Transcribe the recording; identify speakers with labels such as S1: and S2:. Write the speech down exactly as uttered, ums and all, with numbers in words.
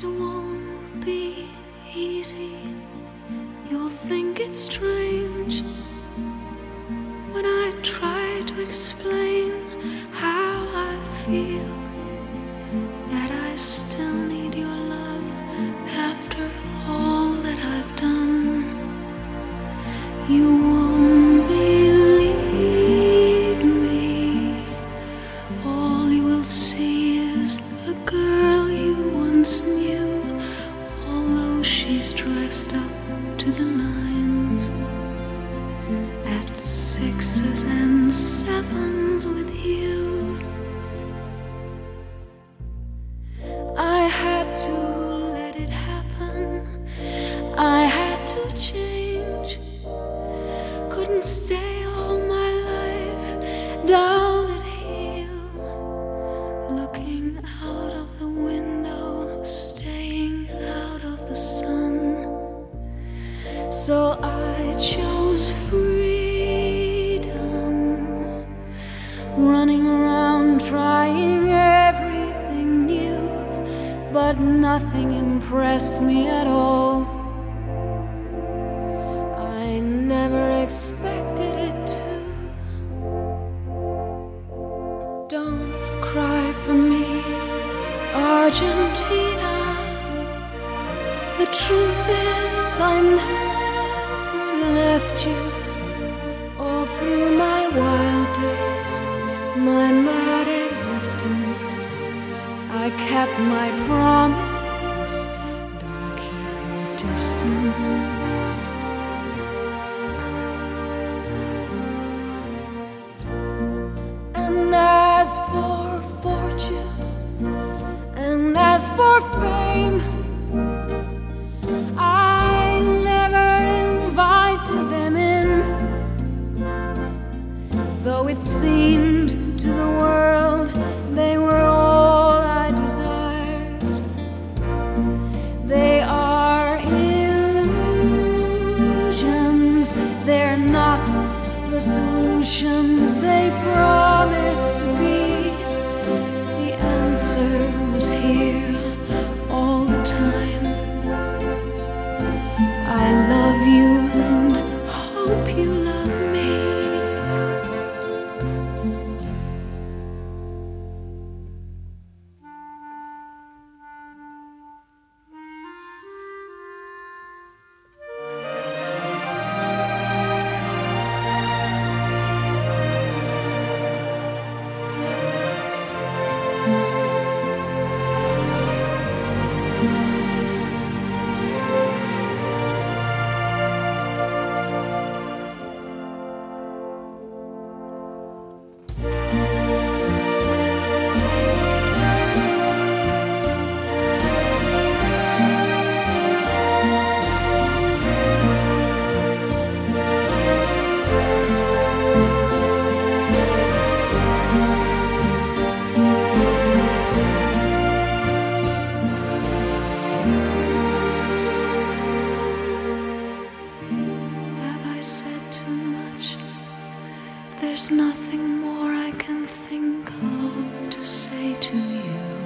S1: It won't be easy. You'll think it's strange when I try to explain how I feel, that I still need your love after all that I've done. You won't believe me. All you will see is a girl you once knew, although she's dressed up to the nines, at sixes and sevens with you. I had to let it happen. I had to change. Couldn't stay all my life down at heel, looking out of the window, staying out of the sun. So I chose freedom, running around trying everything new, but nothing impressed me at all. I never expected it to. Don't cry for me, Argentina. The truth is I never left you. All through my wild days, my mad existence, I kept my promise. Don't keep your distance. And as for fortune, and as for fame, I never invited them in, though it seemed to the world they were all I desired. They are illusions, they're not the solutions they promised to be. The answer was here all the time. I love you and hope you love me. There's nothing more I can think of to say to you.